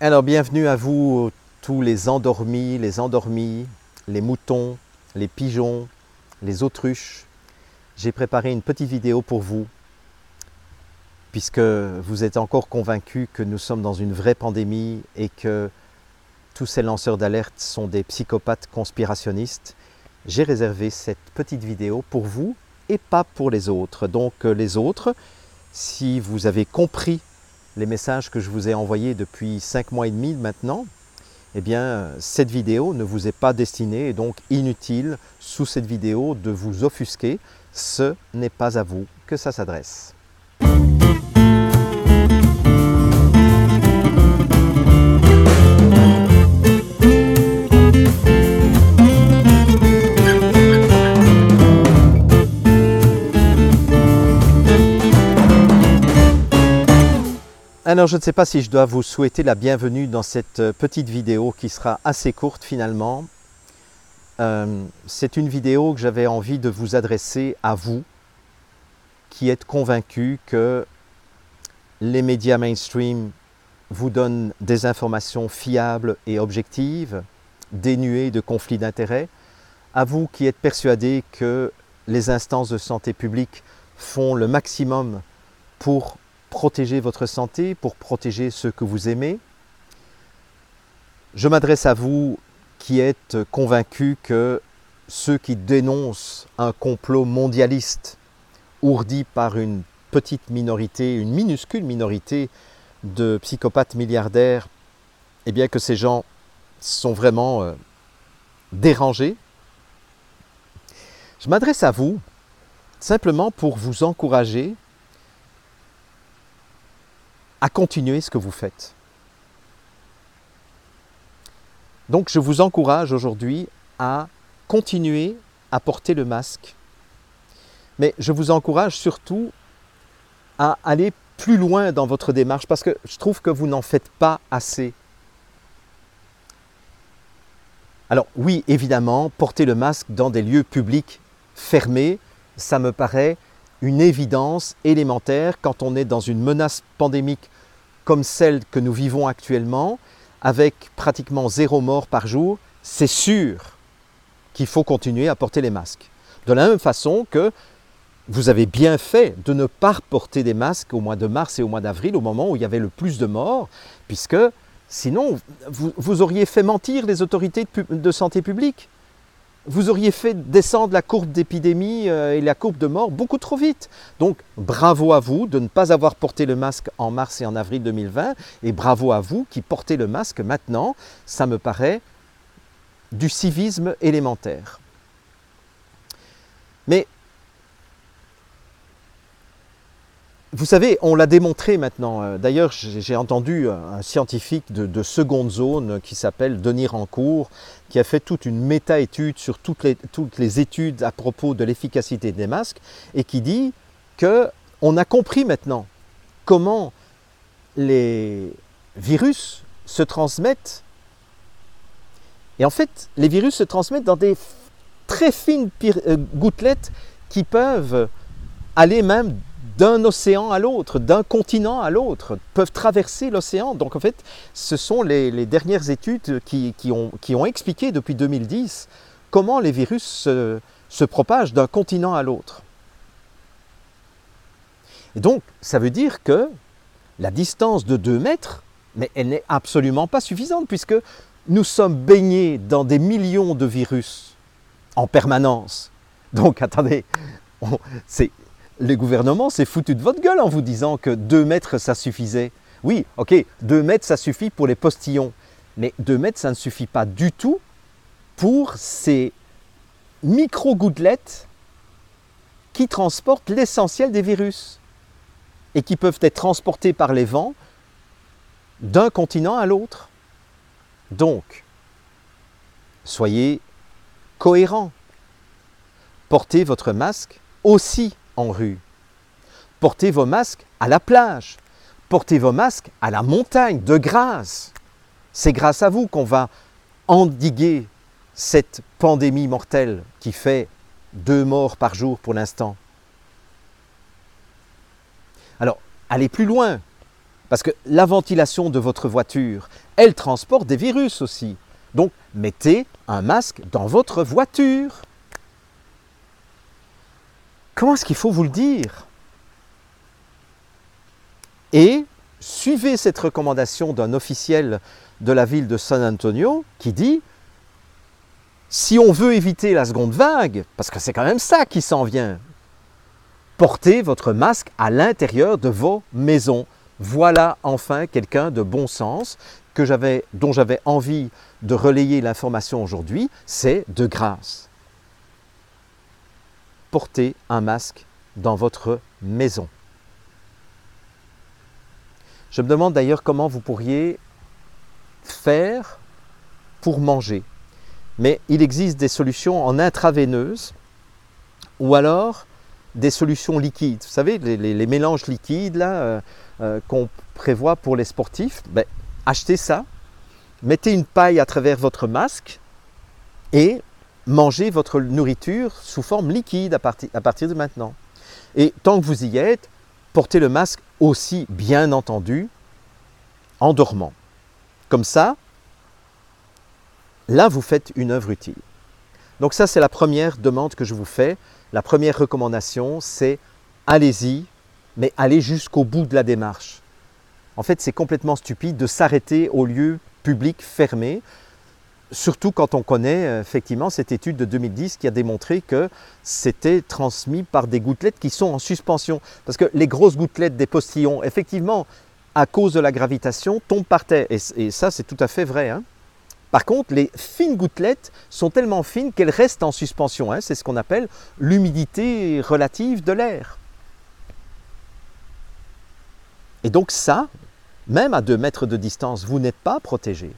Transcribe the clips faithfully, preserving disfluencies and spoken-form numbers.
Alors bienvenue à vous tous les endormis, les endormis, les moutons, les pigeons, les autruches. J'ai préparé une petite vidéo pour vous puisque vous êtes encore convaincus que nous sommes dans une vraie pandémie et que tous ces lanceurs d'alerte sont des psychopathes conspirationnistes. J'ai réservé cette petite vidéo pour vous et pas pour les autres. Donc les autres, si vous avez compris les messages que je vous ai envoyés depuis cinq mois et demi maintenant, eh bien, cette vidéo ne vous est pas destinée et donc inutile sous cette vidéo de vous offusquer. Ce n'est pas à vous que ça s'adresse. Alors je ne sais pas si je dois vous souhaiter la bienvenue dans cette petite vidéo qui sera assez courte finalement. Euh, c'est une vidéo que j'avais envie de vous adresser à vous qui êtes convaincus que les médias mainstream vous donnent des informations fiables et objectives, dénuées de conflits d'intérêts, à vous qui êtes persuadés que les instances de santé publique font le maximum pour protéger votre santé, pour protéger ceux que vous aimez. Je m'adresse à vous qui êtes convaincus que ceux qui dénoncent un complot mondialiste ourdi par une petite minorité, une minuscule minorité de psychopathes milliardaires, eh bien que ces gens sont vraiment euh, dérangés. Je m'adresse à vous simplement pour vous encourager à continuer ce que vous faites. Donc je vous encourage aujourd'hui à continuer à porter le masque, mais je vous encourage surtout à aller plus loin dans votre démarche parce que je trouve que vous n'en faites pas assez. Alors oui, évidemment, porter le masque dans des lieux publics fermés, ça me paraît une évidence élémentaire quand on est dans une menace pandémique comme celle que nous vivons actuellement, avec pratiquement zéro mort par jour, c'est sûr qu'il faut continuer à porter les masques. De la même façon que vous avez bien fait de ne pas porter des masques au mois de mars et au mois d'avril, au moment où il y avait le plus de morts, puisque sinon vous, vous auriez fait mentir les autorités de, de santé publique. Vous auriez fait descendre la courbe d'épidémie et la courbe de mort beaucoup trop vite. Donc bravo à vous de ne pas avoir porté le masque en mars et en avril deux mille vingt et bravo à vous qui portez le masque maintenant. Ça me paraît du civisme élémentaire. Mais vous savez, on l'a démontré maintenant. D'ailleurs, j'ai entendu un scientifique de, de seconde zone qui s'appelle Denis Rancourt, qui a fait toute une méta-étude sur toutes les, toutes les études à propos de l'efficacité des masques et qui dit qu'on a compris maintenant comment les virus se transmettent. Et en fait, les virus se transmettent dans des très fines gouttelettes qui peuvent aller même d'un océan à l'autre, d'un continent à l'autre, peuvent traverser l'océan. Donc en fait, ce sont les, les dernières études qui, qui, ont, qui ont expliqué depuis deux mille dix comment les virus se, se propagent d'un continent à l'autre. Et donc, ça veut dire que la distance de deux mètres, mais elle n'est absolument pas suffisante puisque nous sommes baignés dans des millions de virus en permanence. Donc attendez, c'est... Le gouvernement s'est foutu de votre gueule en vous disant que deux mètres, ça suffisait. Oui, ok, deux mètres, ça suffit pour les postillons. Mais deux mètres, ça ne suffit pas du tout pour ces micro-gouttelettes qui transportent l'essentiel des virus et qui peuvent être transportés par les vents d'un continent à l'autre. Donc, soyez cohérents. Portez votre masque aussi en rue. Portez vos masques à la plage. Portez vos masques à la montagne, de grâce. C'est grâce à vous qu'on va endiguer cette pandémie mortelle qui fait deux morts par jour pour l'instant. Alors, allez plus loin, parce que la ventilation de votre voiture, elle transporte des virus aussi. Donc, mettez un masque dans votre voiture. Comment est-ce qu'il faut vous le dire? Et suivez cette recommandation d'un officiel de la ville de San Antonio qui dit « Si on veut éviter la seconde vague, parce que c'est quand même ça qui s'en vient, portez votre masque à l'intérieur de vos maisons. » Voilà enfin quelqu'un de bon sens que j'avais, dont j'avais envie de relayer l'information aujourd'hui, c'est de grâce. Portez un masque dans votre maison. Je me demande d'ailleurs comment vous pourriez faire pour manger. Mais il existe des solutions en intraveineuse ou alors des solutions liquides. Vous savez, les, les, les mélanges liquides là, euh, euh, qu'on prévoit pour les sportifs, ben, achetez ça, mettez une paille à travers votre masque et mangez votre nourriture sous forme liquide à, partir, à partir de maintenant. Et tant que vous y êtes, portez le masque aussi, bien entendu, en dormant. Comme ça, là, vous faites une œuvre utile. Donc ça, c'est la première demande que je vous fais. La première recommandation, c'est allez-y, mais allez jusqu'au bout de la démarche. En fait, c'est complètement stupide de s'arrêter au lieu public fermé, surtout quand on connaît effectivement cette étude de deux mille dix qui a démontré que c'était transmis par des gouttelettes qui sont en suspension. Parce que les grosses gouttelettes des postillons, effectivement, à cause de la gravitation, tombent par terre. Et, et ça, c'est tout à fait vrai, hein. Par contre, les fines gouttelettes sont tellement fines qu'elles restent en suspension. Hein. C'est ce qu'on appelle l'humidité relative de l'air. Et donc ça, même à deux mètres de distance, vous n'êtes pas protégé.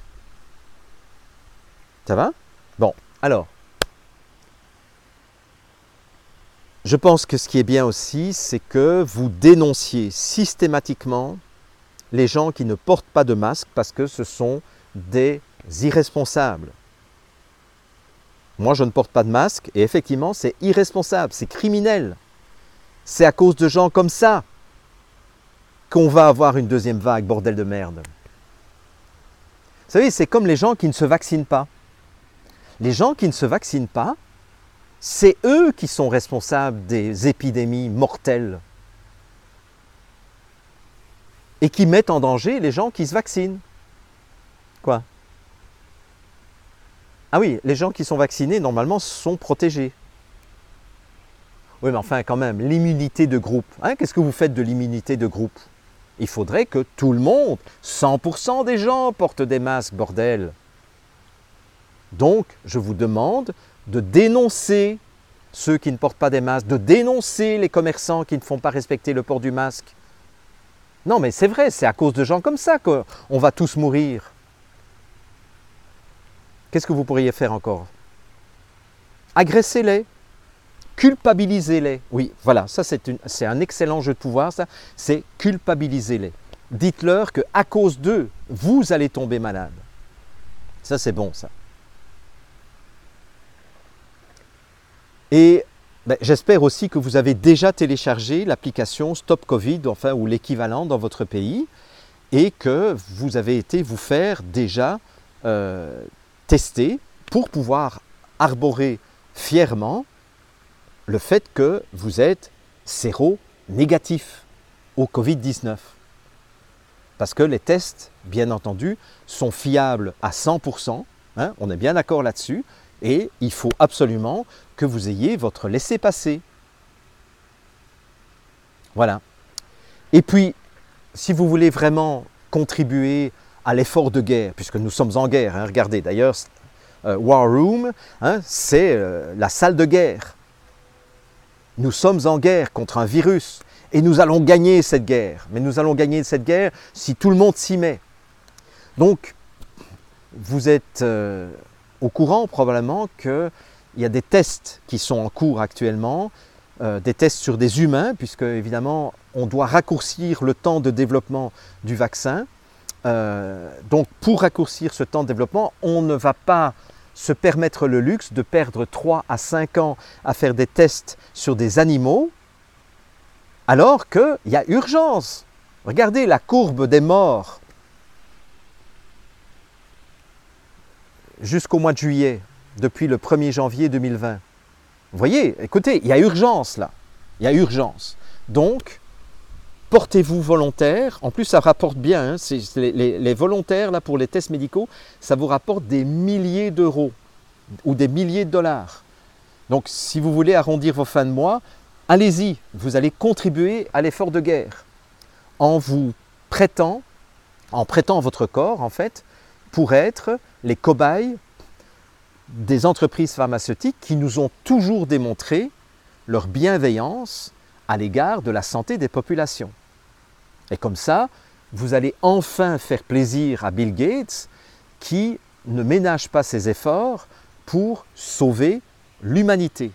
Ça va? Bon, alors, je pense que ce qui est bien aussi, c'est que vous dénonciez systématiquement les gens qui ne portent pas de masque parce que ce sont des irresponsables. Moi, je ne porte pas de masque et effectivement, c'est irresponsable, c'est criminel. C'est à cause de gens comme ça qu'on va avoir une deuxième vague, bordel de merde. Vous savez, c'est comme les gens qui ne se vaccinent pas. Les gens qui ne se vaccinent pas, c'est eux qui sont responsables des épidémies mortelles et qui mettent en danger les gens qui se vaccinent. Quoi? Ah oui, les gens qui sont vaccinés, normalement, sont protégés. Oui, mais enfin, quand même, l'immunité de groupe. Hein, qu'est-ce que vous faites de l'immunité de groupe? Il faudrait que tout le monde, cent pour cent des gens, portent des masques, bordel. Donc, je vous demande de dénoncer ceux qui ne portent pas des masques, de dénoncer les commerçants qui ne font pas respecter le port du masque. Non, mais c'est vrai, c'est à cause de gens comme ça qu'on va tous mourir. Qu'est-ce que vous pourriez faire encore? Agressez-les, culpabilisez-les. Oui, voilà, ça c'est un excellent jeu de pouvoir, ça, c'est culpabilisez-les. Dites-leur qu'à cause d'eux, vous allez tomber malade. Ça, c'est bon, ça. Et ben, j'espère aussi que vous avez déjà téléchargé l'application Stop Covid, enfin, ou l'équivalent dans votre pays, et que vous avez été vous faire déjà euh, tester pour pouvoir arborer fièrement le fait que vous êtes séro-négatif au Covid dix-neuf. Parce que les tests, bien entendu, sont fiables à cent pour cent, hein, on est bien d'accord là-dessus, et il faut absolument que vous ayez votre laissez-passer. Voilà. Et puis, si vous voulez vraiment contribuer à l'effort de guerre, puisque nous sommes en guerre, hein, regardez, d'ailleurs, euh, War Room, hein, c'est euh, la salle de guerre. Nous sommes en guerre contre un virus et nous allons gagner cette guerre. Mais nous allons gagner cette guerre si tout le monde s'y met. Donc, vous êtes euh, au courant probablement qu'il y a des tests qui sont en cours actuellement, euh, des tests sur des humains, puisque évidemment, on doit raccourcir le temps de développement du vaccin. Euh, donc, pour raccourcir ce temps de développement, on ne va pas se permettre le luxe de perdre trois à cinq ans à faire des tests sur des animaux, alors qu'il y a urgence. Regardez la courbe des morts. jusqu'au mois de juillet, depuis le premier janvier deux mille vingt. Vous voyez, écoutez, il y a urgence là. Il y a urgence. Donc, portez-vous volontaire. En plus, ça rapporte bien. Hein, c'est, les, les, les volontaires là, pour les tests médicaux, ça vous rapporte des milliers d'euros ou des milliers de dollars. Donc, si vous voulez arrondir vos fins de mois, allez-y. Vous allez contribuer à l'effort de guerre en vous prêtant, en prêtant votre corps, en fait, pour être les cobayes des entreprises pharmaceutiques qui nous ont toujours démontré leur bienveillance à l'égard de la santé des populations. Et comme ça, vous allez enfin faire plaisir à Bill Gates qui ne ménage pas ses efforts pour sauver l'humanité.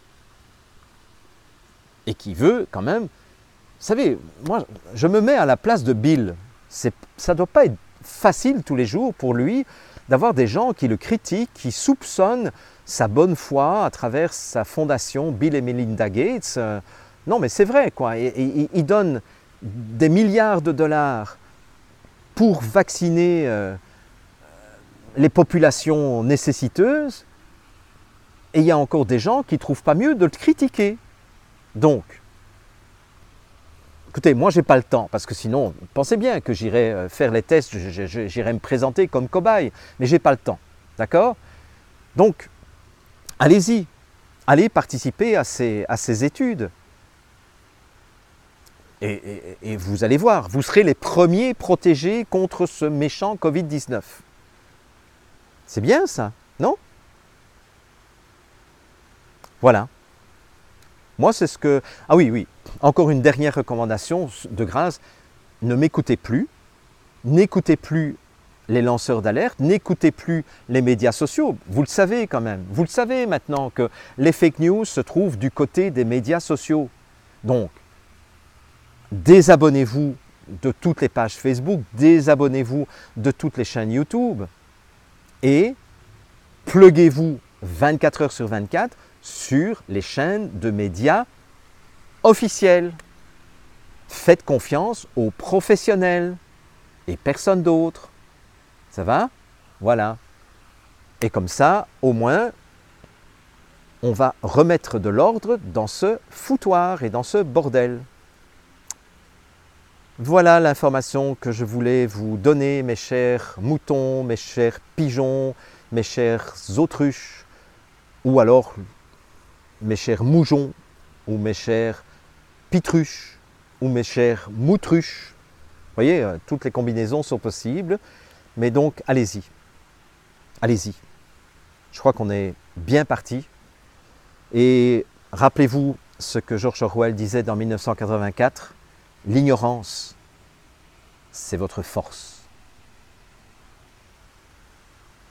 Et qui veut quand même... Vous savez, moi, je me mets à la place de Bill. C'est, ça ne doit pas être facile tous les jours pour lui d'avoir des gens qui le critiquent, qui soupçonnent sa bonne foi à travers sa fondation Bill et Melinda Gates. Euh, non, mais c'est vrai, quoi. Et, et, il donne des milliards de dollars pour vacciner euh, les populations nécessiteuses. Et il y a encore des gens qui ne trouvent pas mieux de le critiquer. Donc, écoutez, moi, je n'ai pas le temps, parce que sinon, pensez bien que j'irai faire les tests, j'irai me présenter comme cobaye, mais je n'ai pas le temps, d'accord? Donc, allez-y, allez participer à ces, à ces études. Et, et, et vous allez voir, vous serez les premiers protégés contre ce méchant covid dix-neuf. C'est bien ça, non? Voilà. Moi, c'est ce que... Ah oui, oui, encore une dernière recommandation de grâce, ne m'écoutez plus, n'écoutez plus les lanceurs d'alerte, n'écoutez plus les médias sociaux. Vous le savez quand même, vous le savez maintenant que les fake news se trouvent du côté des médias sociaux. Donc, désabonnez-vous de toutes les pages Facebook, désabonnez-vous de toutes les chaînes YouTube et pluguez-vous vingt-quatre heures sur vingt-quatre sur les chaînes de médias officielles. Faites confiance aux professionnels et personne d'autre. Ça va? Voilà. Et comme ça, au moins, on va remettre de l'ordre dans ce foutoir et dans ce bordel. Voilà l'information que je voulais vous donner, mes chers moutons, mes chers pigeons, mes chers autruches, ou alors mes chers moujons, ou mes chers pitruches, ou mes chers moutruches. Vous voyez, toutes les combinaisons sont possibles, mais donc allez-y, allez-y. Je crois qu'on est bien parti. Et rappelez-vous ce que George Orwell disait dans mille neuf cent quatre-vingt-quatre, l'ignorance, c'est votre force.